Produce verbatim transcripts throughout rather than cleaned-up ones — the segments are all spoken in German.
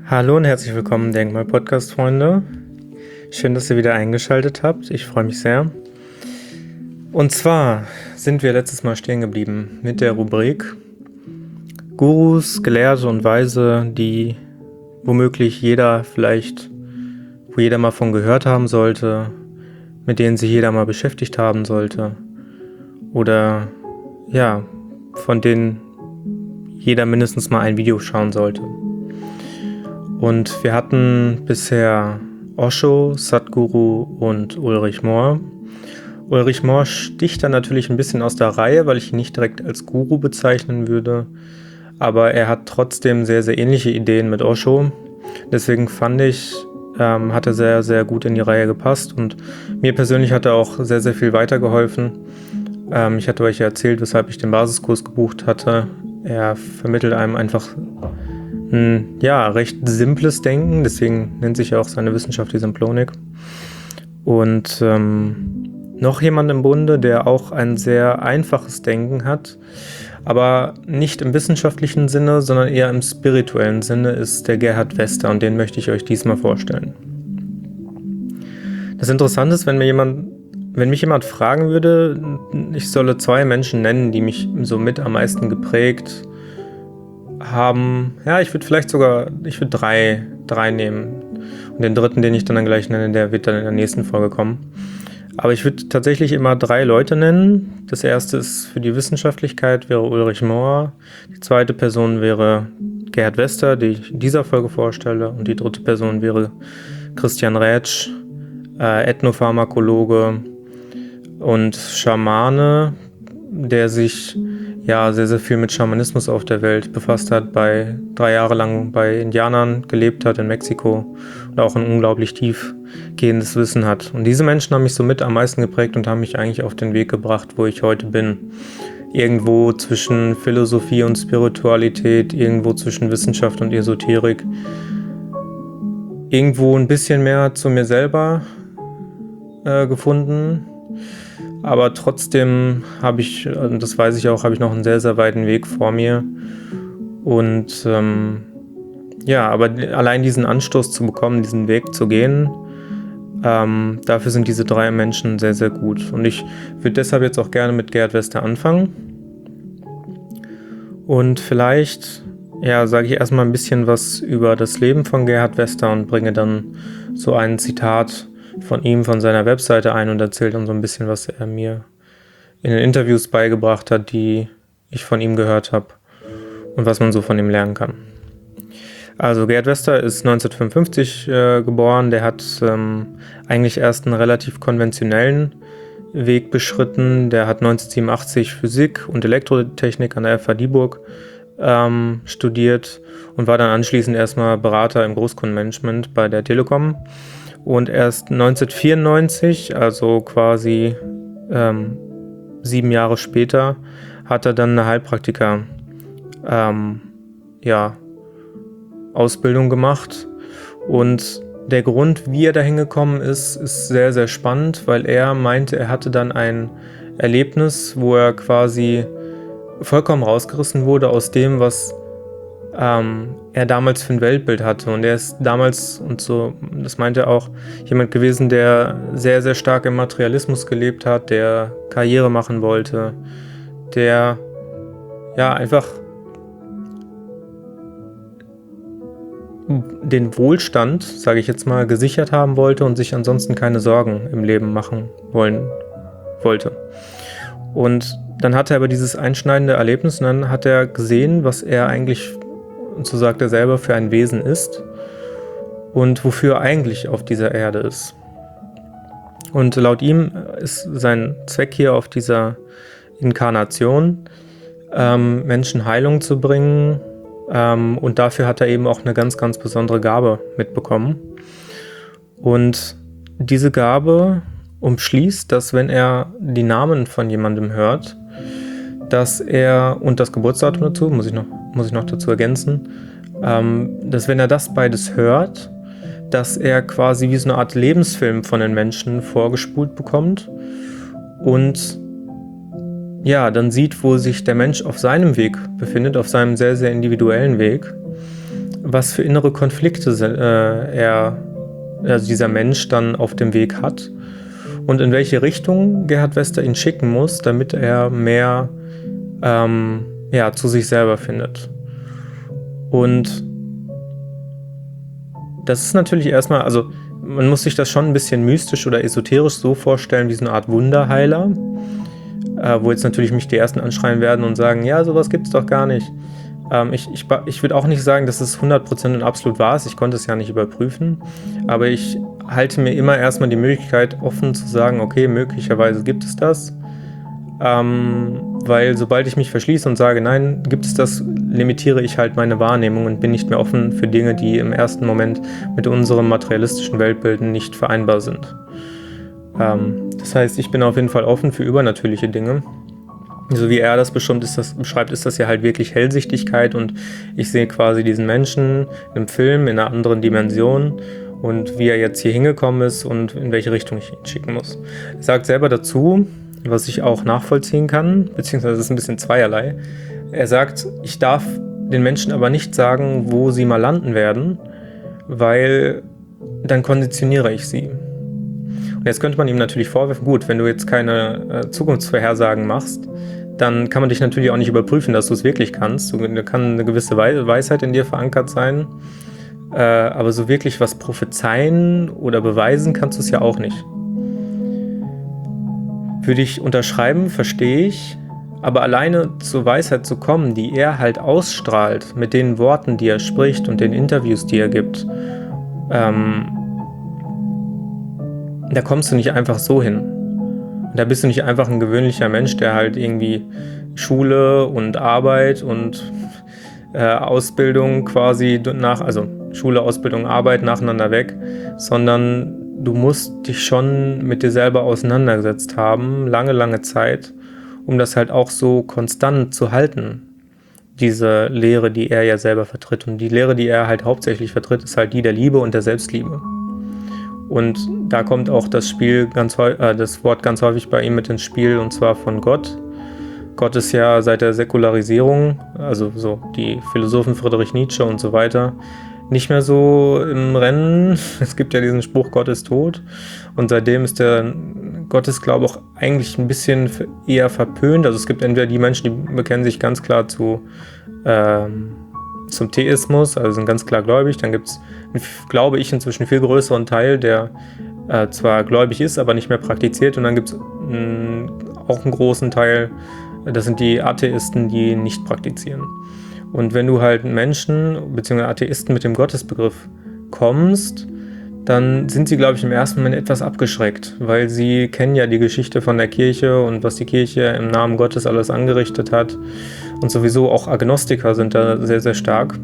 Hallo und herzlich willkommen, Denkmal-Podcast-Freunde. Schön, dass ihr wieder eingeschaltet habt. Ich freue mich sehr. Und zwar sind wir letztes Mal stehen geblieben mit der Rubrik Gurus, Gelehrte und Weise, die womöglich jeder vielleicht, wo jeder mal von gehört haben sollte, mit denen sich jeder mal beschäftigt haben sollte oder ja, von denen jeder mindestens mal ein Video schauen sollte. Und wir hatten bisher Osho, Sadhguru und Ulrich Mohr. Ulrich Mohr sticht dann natürlich ein bisschen aus der Reihe, weil ich ihn nicht direkt als Guru bezeichnen würde. Aber er hat trotzdem sehr, sehr ähnliche Ideen mit Osho. Deswegen fand ich, ähm, hat er sehr, sehr gut in die Reihe gepasst. Und mir persönlich hat er auch sehr, sehr viel weitergeholfen. Ähm, ich hatte euch ja erzählt, weshalb ich den Basiskurs gebucht hatte. Er vermittelt einem einfach ein ja, recht simples Denken, deswegen nennt sich ja auch seine Wissenschaft die Symplonik. Und ähm, noch jemand im Bunde, der auch ein sehr einfaches Denken hat, aber nicht im wissenschaftlichen Sinne, sondern eher im spirituellen Sinne, ist der Gerhard Wester, und den möchte ich euch diesmal vorstellen. Das Interessante ist, wenn mir jemand, wenn mich jemand fragen würde, ich solle zwei Menschen nennen, die mich so mit am meisten geprägt haben, ja, ich würde vielleicht sogar, ich würde drei, drei nehmen. Und den dritten, den ich dann, dann gleich nenne, der wird dann in der nächsten Folge kommen. Aber ich würde tatsächlich immer drei Leute nennen. Das erste ist für die Wissenschaftlichkeit, wäre Ulrich Mohr. Die zweite Person wäre Gerhard Wester, die ich in dieser Folge vorstelle. Und die dritte Person wäre Christian Rätsch, äh, Ethnopharmakologe und Schamane, der sich ja sehr, sehr viel mit Schamanismus auf der Welt befasst hat, bei drei Jahre lang bei Indianern gelebt hat in Mexiko und auch ein unglaublich tiefgehendes Wissen hat. Und diese Menschen haben mich so mit am meisten geprägt und haben mich eigentlich auf den Weg gebracht, wo ich heute bin. Irgendwo zwischen Philosophie und Spiritualität, irgendwo zwischen Wissenschaft und Esoterik. Irgendwo ein bisschen mehr zu mir selber äh, gefunden. Aber trotzdem habe ich, das weiß ich auch, habe ich noch einen sehr, sehr weiten Weg vor mir. Und ähm, ja, aber allein diesen Anstoß zu bekommen, diesen Weg zu gehen, ähm, dafür sind diese drei Menschen sehr, sehr gut. Und ich würde deshalb jetzt auch gerne mit Gerhard Wester anfangen. Und vielleicht, ja, sage ich erstmal ein bisschen was über das Leben von Gerhard Wester und bringe dann so ein Zitat von ihm, von seiner Webseite ein und erzählt dann so ein bisschen, was er mir in den Interviews beigebracht hat, die ich von ihm gehört habe und was man so von ihm lernen kann. Also Gerhard Wester ist neunzehnhundertfünfundfünfzig äh, geboren, der hat ähm, eigentlich erst einen relativ konventionellen Weg beschritten. Der hat neunzehnhundertsiebenundachtzig Physik und Elektrotechnik an der F H Dieburg ähm, studiert und war dann anschließend erstmal Berater im Großkundenmanagement bei der Telekom. Und erst neunzehnhundertvierundneunzig, also quasi ähm, sieben Jahre später, hat er dann eine Heilpraktiker ähm, ja, Ausbildung gemacht. Und der Grund, wie er dahin gekommen ist, ist sehr, sehr spannend, weil er meinte, er hatte dann ein Erlebnis, wo er quasi vollkommen rausgerissen wurde aus dem, was ähm, er damals für ein Weltbild hatte. Und er ist damals, und so, das meinte er auch, jemand gewesen, der sehr, sehr stark im Materialismus gelebt hat, der Karriere machen wollte, der ja einfach den Wohlstand, sage ich jetzt mal, gesichert haben wollte und sich ansonsten keine Sorgen im Leben machen wollen wollte. Und dann hatte er aber dieses einschneidende Erlebnis und dann hat er gesehen, was er eigentlich, und so sagt er selber, für ein Wesen ist und wofür er eigentlich auf dieser Erde ist. Und laut ihm ist sein Zweck hier auf dieser Inkarnation, ähm, Menschen Heilung zu bringen, ähm, und dafür hat er eben auch eine ganz, ganz besondere Gabe mitbekommen. Und diese Gabe umschließt, dass wenn er die Namen von jemandem hört, dass er, und das Geburtsdatum dazu, muss ich noch, muss ich noch dazu ergänzen, ähm, dass wenn er das beides hört, dass er quasi wie so eine Art Lebensfilm von den Menschen vorgespult bekommt und ja, dann sieht, wo sich der Mensch auf seinem Weg befindet, auf seinem sehr, sehr individuellen Weg, was für innere Konflikte äh, er, also dieser Mensch dann auf dem Weg hat und in welche Richtung Gerhard Wester ihn schicken muss, damit er mehr ähm, ja, zu sich selber findet. Und das ist natürlich erstmal, also man muss sich das schon ein bisschen mystisch oder esoterisch so vorstellen, wie so eine Art Wunderheiler, äh, wo jetzt natürlich mich die Ersten anschreien werden und sagen, ja, sowas gibt es doch gar nicht. Ähm, ich ich, ich würde auch nicht sagen, dass es hundert Prozent und absolut wahr ist, ich konnte es ja nicht überprüfen, aber ich halte mir immer erstmal die Möglichkeit offen zu sagen, okay, möglicherweise gibt es das, ähm, weil sobald ich mich verschließe und sage, nein, gibt es das, limitiere ich halt meine Wahrnehmung und bin nicht mehr offen für Dinge, die im ersten Moment mit unserem materialistischen Weltbilden nicht vereinbar sind. Ähm, das heißt, ich bin auf jeden Fall offen für übernatürliche Dinge. So wie er das bestimmt ist, das beschreibt, ist das ja halt wirklich Hellsichtigkeit und ich sehe quasi diesen Menschen im Film in einer anderen Dimension und wie er jetzt hier hingekommen ist und in welche Richtung ich ihn schicken muss. Er sagt selber dazu, was ich auch nachvollziehen kann, beziehungsweise es ist ein bisschen zweierlei. Er sagt, ich darf den Menschen aber nicht sagen, wo sie mal landen werden, weil dann konditioniere ich sie. Und jetzt könnte man ihm natürlich vorwerfen, gut, wenn du jetzt keine äh, Zukunftsvorhersagen machst, dann kann man dich natürlich auch nicht überprüfen, dass du es wirklich kannst. Da kann eine gewisse Weisheit in dir verankert sein, äh, aber so wirklich was prophezeien oder beweisen kannst du es ja auch nicht. Würde ich unterschreiben, verstehe ich, aber alleine zur Weisheit zu kommen, die er halt ausstrahlt, mit den Worten, die er spricht und den Interviews, die er gibt, ähm, da kommst du nicht einfach so hin. Da bist du nicht einfach ein gewöhnlicher Mensch, der halt irgendwie Schule und Arbeit und äh, Ausbildung quasi nach, also Schule, Ausbildung, Arbeit nacheinander weg, sondern du musst dich schon mit dir selber auseinandergesetzt haben, lange, lange Zeit, um das halt auch so konstant zu halten, diese Lehre, die er ja selber vertritt. Und die Lehre, die er halt hauptsächlich vertritt, ist halt die der Liebe und der Selbstliebe. Und da kommt auch das Spiel ganz äh, das Wort ganz häufig bei ihm mit ins Spiel, und zwar von Gott. Gott ist ja seit der Säkularisierung, also so die Philosophen Friedrich Nietzsche und so weiter, nicht mehr so im Rennen. Es gibt ja diesen Spruch, Gott ist tot. Und seitdem ist der Gottesglaube auch eigentlich ein bisschen eher verpönt. Also es gibt entweder die Menschen, die bekennen sich ganz klar zu, ähm, zum Theismus, also sind ganz klar gläubig. Dann gibt es, glaube ich, inzwischen einen viel größeren Teil, der äh, zwar gläubig ist, aber nicht mehr praktiziert. Und dann gibt es auch einen großen Teil, das sind die Atheisten, die nicht praktizieren. Und wenn du halt Menschen bzw. Atheisten mit dem Gottesbegriff kommst, dann sind sie, glaube ich, im ersten Moment etwas abgeschreckt, weil sie kennen ja die Geschichte von der Kirche und was die Kirche im Namen Gottes alles angerichtet hat. Und sowieso auch Agnostiker sind da sehr, sehr stark,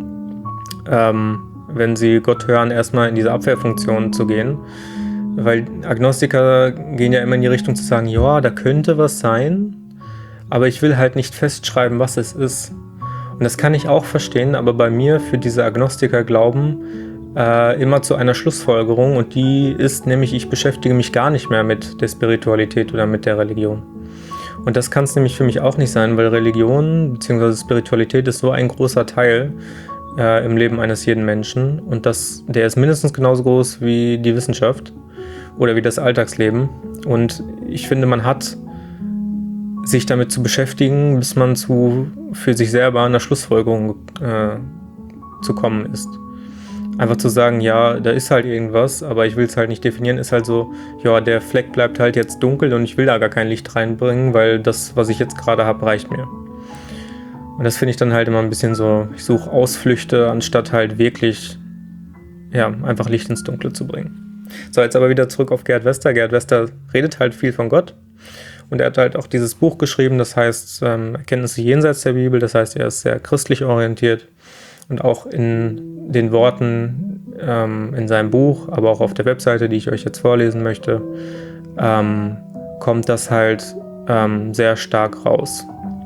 ähm, wenn sie Gott hören, erstmal in diese Abwehrfunktion zu gehen. Weil Agnostiker gehen ja immer in die Richtung zu sagen, ja, da könnte was sein, aber ich will halt nicht festschreiben, was es ist. Und das kann ich auch verstehen, aber bei mir für diese Agnostiker glauben äh, immer zu einer Schlussfolgerung, und die ist nämlich, ich beschäftige mich gar nicht mehr mit der Spiritualität oder mit der Religion. Und das kann es nämlich für mich auch nicht sein, weil Religion bzw. Spiritualität ist so ein großer Teil äh, im Leben eines jeden Menschen, und das, der ist mindestens genauso groß wie die Wissenschaft oder wie das Alltagsleben. Und ich finde, man hat sich damit zu beschäftigen, bis man zu für sich selber einer Schlussfolgerung äh, zu kommen ist. Einfach zu sagen, ja, da ist halt irgendwas, aber ich will es halt nicht definieren, ist halt so, ja, der Fleck bleibt halt jetzt dunkel und ich will da gar kein Licht reinbringen, weil das, was ich jetzt gerade habe, reicht mir. Und das finde ich dann halt immer ein bisschen so, ich suche Ausflüchte, anstatt halt wirklich, ja, einfach Licht ins Dunkle zu bringen. So, jetzt aber wieder zurück auf Gerhard Wester. Gerhard Wester redet halt viel von Gott. Und er hat halt auch dieses Buch geschrieben, das heißt ähm, Erkenntnisse jenseits der Bibel, das heißt, er ist sehr christlich orientiert, und auch in den Worten ähm, in seinem Buch, aber auch auf der Webseite, die ich euch jetzt vorlesen möchte, ähm, kommt das halt ähm, sehr stark raus.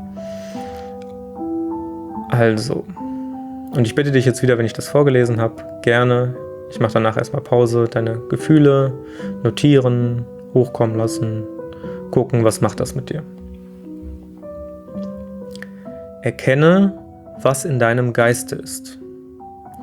Also, und ich bitte dich jetzt wieder, wenn ich das vorgelesen habe, gerne, ich mache danach erstmal Pause, deine Gefühle notieren, hochkommen lassen, gucken, was macht das mit dir. Erkenne, was in deinem Geiste ist.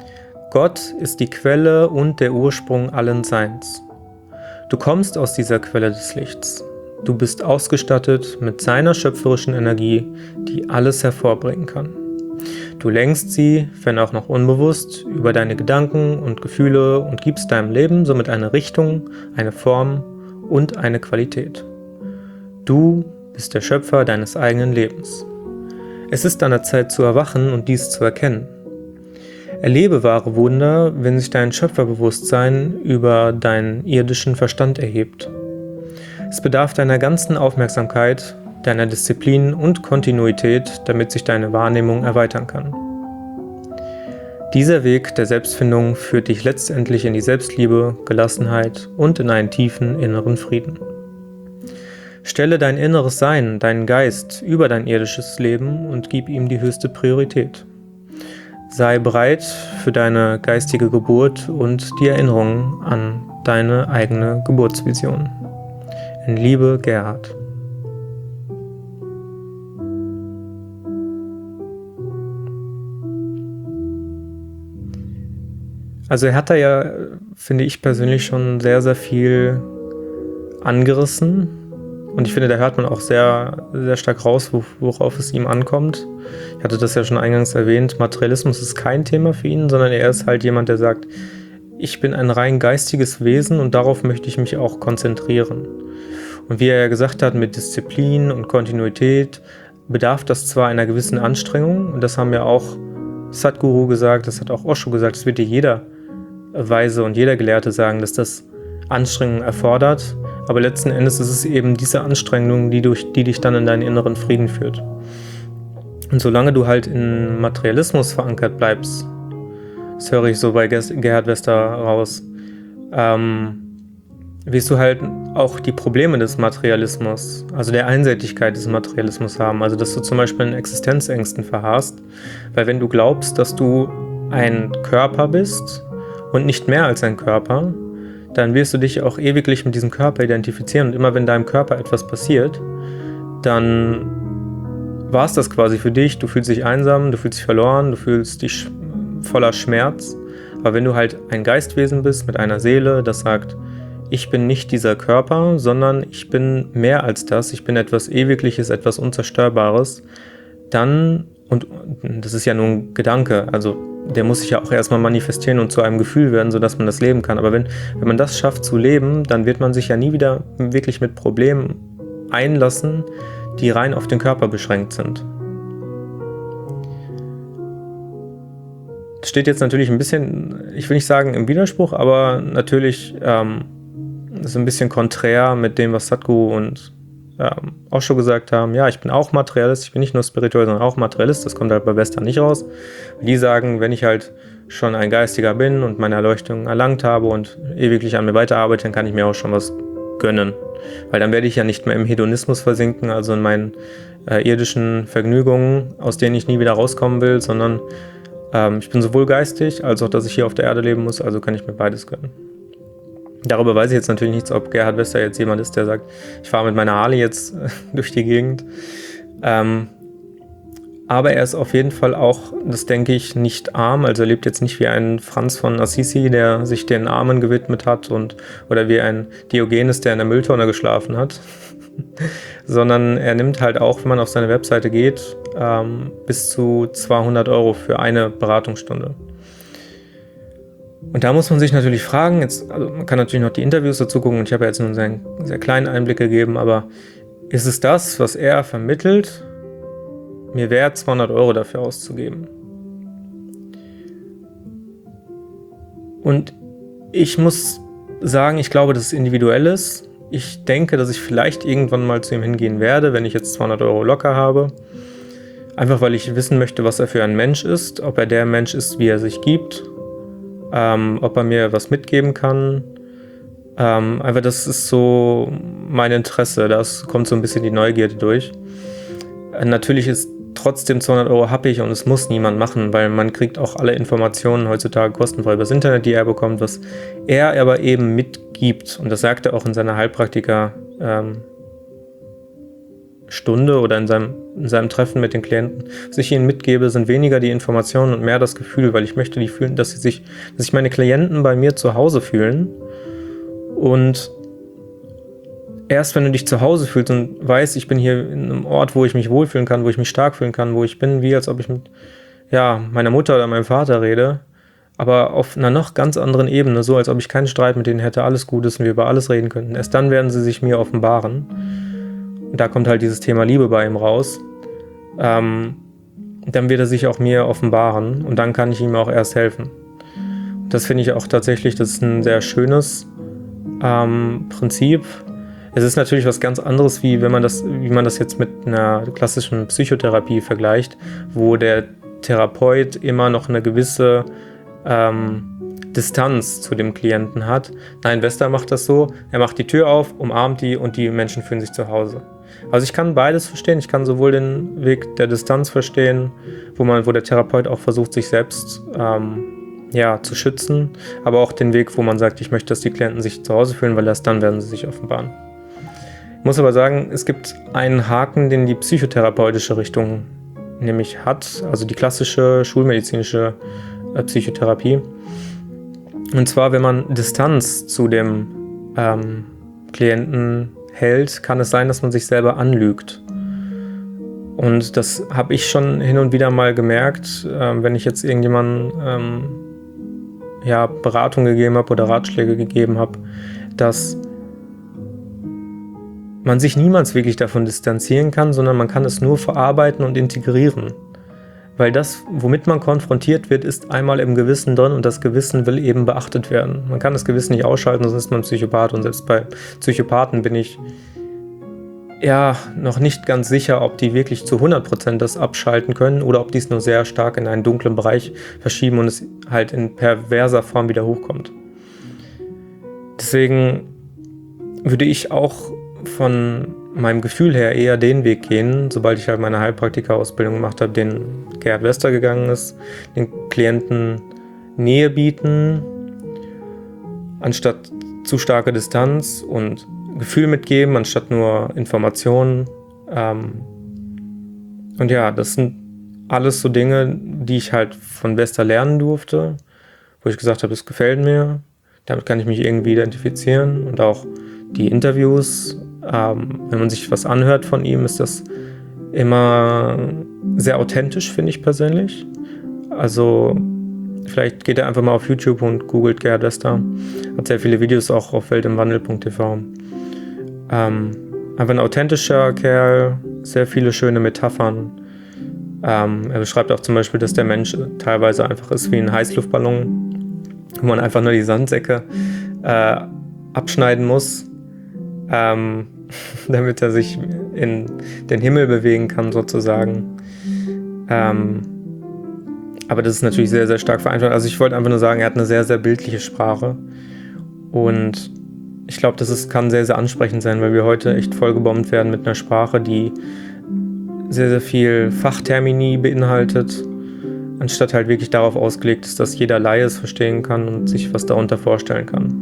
Gott ist die Quelle und der Ursprung allen Seins. Du kommst aus dieser Quelle des Lichts. Du bist ausgestattet mit seiner schöpferischen Energie, die alles hervorbringen kann. Du lenkst sie, wenn auch noch unbewusst, über deine Gedanken und Gefühle und gibst deinem Leben somit eine Richtung, eine Form und eine Qualität. Du bist der Schöpfer deines eigenen Lebens. Es ist an der Zeit zu erwachen und dies zu erkennen. Erlebe wahre Wunder, wenn sich dein Schöpferbewusstsein über deinen irdischen Verstand erhebt. Es bedarf deiner ganzen Aufmerksamkeit, deiner Disziplin und Kontinuität, damit sich deine Wahrnehmung erweitern kann. Dieser Weg der Selbstfindung führt dich letztendlich in die Selbstliebe, Gelassenheit und in einen tiefen inneren Frieden. Stelle dein inneres Sein, deinen Geist über dein irdisches Leben und gib ihm die höchste Priorität. Sei bereit für deine geistige Geburt und die Erinnerung an deine eigene Geburtsvision. In Liebe, Gerhard. Also er hat da ja, finde ich persönlich, schon sehr, sehr viel angerissen. Und ich finde, da hört man auch sehr, sehr stark raus, worauf es ihm ankommt. Ich hatte das ja schon eingangs erwähnt, Materialismus ist kein Thema für ihn, sondern er ist halt jemand, der sagt, ich bin ein rein geistiges Wesen und darauf möchte ich mich auch konzentrieren. Und wie er ja gesagt hat, mit Disziplin und Kontinuität bedarf das zwar einer gewissen Anstrengung, und das haben ja auch Sadhguru gesagt, das hat auch Osho gesagt, das wird dir jeder Weise und jeder Gelehrte sagen, dass das Anstrengung erfordert, aber letzten Endes ist es eben diese Anstrengung, die, durch, die dich dann in deinen inneren Frieden führt. Und solange du halt in Materialismus verankert bleibst, das höre ich so bei Gerhard Wester raus, ähm, wirst du halt auch die Probleme des Materialismus, also der Einseitigkeit des Materialismus haben. Also dass du zum Beispiel in Existenzängsten verharrst, weil wenn du glaubst, dass du ein Körper bist und nicht mehr als ein Körper, dann wirst du dich auch ewiglich mit diesem Körper identifizieren. Und immer wenn deinem Körper etwas passiert, dann war es das quasi für dich. Du fühlst dich einsam, du fühlst dich verloren, du fühlst dich voller Schmerz. Aber wenn du halt ein Geistwesen bist mit einer Seele, das sagt, ich bin nicht dieser Körper, sondern ich bin mehr als das, ich bin etwas Ewigliches, etwas Unzerstörbares, dann, und das ist ja nur ein Gedanke, also der muss sich ja auch erstmal manifestieren und zu einem Gefühl werden, sodass man das leben kann. Aber wenn, wenn man das schafft zu leben, dann wird man sich ja nie wieder wirklich mit Problemen einlassen, die rein auf den Körper beschränkt sind. Das steht jetzt natürlich ein bisschen, ich will nicht sagen im Widerspruch, aber natürlich ähm, ist ein bisschen konträr mit dem, was Sadhguru und ähm, Osho gesagt haben. Ja, ich bin auch Materialist, ich bin nicht nur spirituell, sondern auch Materialist. Das kommt halt bei Western nicht raus. Die sagen, wenn ich halt schon ein Geistiger bin und meine Erleuchtung erlangt habe und ewiglich an mir weiterarbeite, dann kann ich mir auch schon was gönnen. Weil dann werde ich ja nicht mehr im Hedonismus versinken, also in meinen äh, irdischen Vergnügungen, aus denen ich nie wieder rauskommen will, sondern ähm, ich bin sowohl geistig, als auch, dass ich hier auf der Erde leben muss, also kann ich mir beides gönnen. Darüber weiß ich jetzt natürlich nichts, ob Gerhard Wester jetzt jemand ist, der sagt, ich fahre mit meiner Harley jetzt durch die Gegend. Ähm, aber er ist auf jeden Fall auch, das denke ich, nicht arm. Also er lebt jetzt nicht wie ein Franz von Assisi, der sich den Armen gewidmet hat, und oder wie ein Diogenes, der in der Mülltonne geschlafen hat. Sondern er nimmt halt auch, wenn man auf seine Webseite geht, ähm, bis zu zweihundert Euro für eine Beratungsstunde. Und da muss man sich natürlich fragen, jetzt, also man kann natürlich noch die Interviews dazu gucken, und ich habe jetzt nur einen sehr, sehr kleinen Einblick gegeben, aber ist es das, was er vermittelt, mir wert, zweihundert Euro dafür auszugeben? Und ich muss sagen, ich glaube, dass es individuell ist. Ich denke, dass ich vielleicht irgendwann mal zu ihm hingehen werde, wenn ich jetzt zweihundert Euro locker habe. Einfach, weil ich wissen möchte, was er für ein Mensch ist, ob er der Mensch ist, wie er sich gibt. Ähm, ob er mir was mitgeben kann. Ähm, einfach, das ist so mein Interesse, das kommt so ein bisschen die Neugierde durch. Äh, natürlich ist trotzdem zweihundert Euro happig und es muss niemand machen, weil man kriegt auch alle Informationen heutzutage kostenfrei übers Internet, die er bekommt, was er aber eben mitgibt. Und das sagt er auch in seiner Heilpraktiker ähm, Stunde oder in seinem, in seinem Treffen mit den Klienten, was ich ihnen mitgebe, sind weniger die Informationen und mehr das Gefühl, weil ich möchte die fühlen, dass sie sich, dass sich meine Klienten bei mir zu Hause fühlen. Und erst wenn du dich zu Hause fühlst und weißt, ich bin hier in einem Ort, wo ich mich wohlfühlen kann, wo ich mich stark fühlen kann, wo ich bin, wie als ob ich mit ja, meiner Mutter oder meinem Vater rede, aber auf einer noch ganz anderen Ebene, so als ob ich keinen Streit mit denen hätte, alles gut ist und wir über alles reden könnten. Erst dann werden sie sich mir offenbaren. Und da kommt halt dieses Thema Liebe bei ihm raus. Ähm, dann wird er sich auch mir offenbaren und dann kann ich ihm auch erst helfen. Das finde ich auch tatsächlich, das ist ein sehr schönes ähm, Prinzip. Es ist natürlich was ganz anderes, wie wenn man das, wie man das jetzt mit einer klassischen Psychotherapie vergleicht, wo der Therapeut immer noch eine gewisse ähm, Distanz zu dem Klienten hat. Nein, Vesta macht das so, er macht die Tür auf, umarmt die und die Menschen fühlen sich zu Hause. Also ich kann beides verstehen, ich kann sowohl den Weg der Distanz verstehen, wo man, wo der Therapeut auch versucht, sich selbst ähm, ja, zu schützen, aber auch den Weg, wo man sagt, ich möchte, dass die Klienten sich zu Hause fühlen, weil erst dann werden sie sich offenbaren. Ich muss aber sagen, es gibt einen Haken, den die psychotherapeutische Richtung nämlich hat, also die klassische schulmedizinische äh, Psychotherapie. Und zwar, wenn man Distanz zu dem ähm, Klienten hält, kann es sein, dass man sich selber anlügt. Und das habe ich schon hin und wieder mal gemerkt, äh, wenn ich jetzt irgendjemandem ähm, ja, Beratung gegeben habe oder Ratschläge gegeben habe, dass man sich niemals wirklich davon distanzieren kann, sondern man kann es nur verarbeiten und integrieren. Weil das, womit man konfrontiert wird, ist einmal im Gewissen drin und das Gewissen will eben beachtet werden. Man kann das Gewissen nicht ausschalten, sonst ist man Psychopath und selbst bei Psychopathen bin ich ja noch nicht ganz sicher, ob die wirklich zu hundert Prozent das abschalten können oder ob die es nur sehr stark in einen dunklen Bereich verschieben und es halt in perverser Form wieder hochkommt. Deswegen würde ich auch von meinem Gefühl her eher den Weg gehen, sobald ich halt meine Heilpraktiker-Ausbildung gemacht habe, den Gerhard Vester gegangen ist, den Klienten Nähe bieten, anstatt zu starke Distanz und Gefühl mitgeben, anstatt nur Informationen. Ähm und ja, das sind alles so Dinge, die ich halt von Vester lernen durfte, wo ich gesagt habe, das gefällt mir, damit kann ich mich irgendwie identifizieren und auch die Interviews, ähm, wenn man sich was anhört von ihm, ist das immer sehr authentisch, finde ich persönlich. Also vielleicht geht er einfach mal auf YouTube und googelt Gerhard Vester. Hat sehr viele Videos auch auf weltimwandel punkt t v. Ähm, einfach ein authentischer Kerl, sehr viele schöne Metaphern. Ähm, er beschreibt auch zum Beispiel, dass der Mensch teilweise einfach ist wie ein Heißluftballon, wo man einfach nur die Sandsäcke äh, abschneiden muss, ähm, damit er sich in den Himmel bewegen kann sozusagen. Ähm, aber das ist natürlich sehr, sehr stark vereinfacht. Also ich wollte einfach nur sagen, er hat eine sehr, sehr bildliche Sprache und ich glaube, das ist, kann sehr, sehr ansprechend sein, weil wir heute echt vollgebombt werden mit einer Sprache, die sehr, sehr viel Fachtermini beinhaltet, anstatt halt wirklich darauf ausgelegt ist, dass jeder Laie es verstehen kann und sich was darunter vorstellen kann.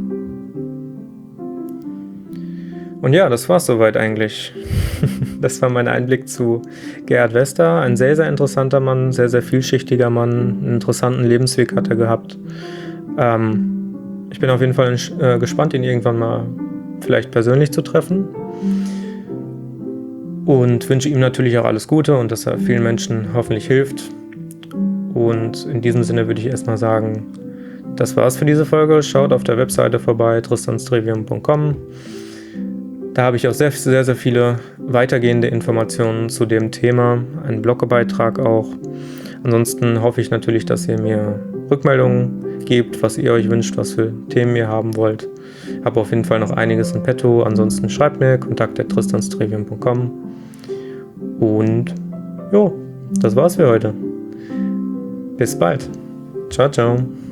Und ja, das war's soweit eigentlich. Das war mein Einblick zu Gerhard Vester. Ein sehr, sehr interessanter Mann, sehr, sehr vielschichtiger Mann. Einen interessanten Lebensweg hat er gehabt. Ähm, ich bin auf jeden Fall äh, gespannt, ihn irgendwann mal vielleicht persönlich zu treffen. Und wünsche ihm natürlich auch alles Gute und dass er vielen Menschen hoffentlich hilft. Und in diesem Sinne würde ich erstmal sagen, das war's für diese Folge. Schaut auf der Webseite vorbei, tristanstrivium punkt com. Da habe ich auch sehr, sehr, sehr viele weitergehende Informationen zu dem Thema, einen Blogbeitrag auch. Ansonsten hoffe ich natürlich, dass ihr mir Rückmeldungen gebt, was ihr euch wünscht, was für Themen ihr haben wollt. Ich habe auf jeden Fall noch einiges in petto. Ansonsten schreibt mir kontakt at tristanstrivium punkt com. Und jo, das war's für heute. Bis bald. Ciao, ciao.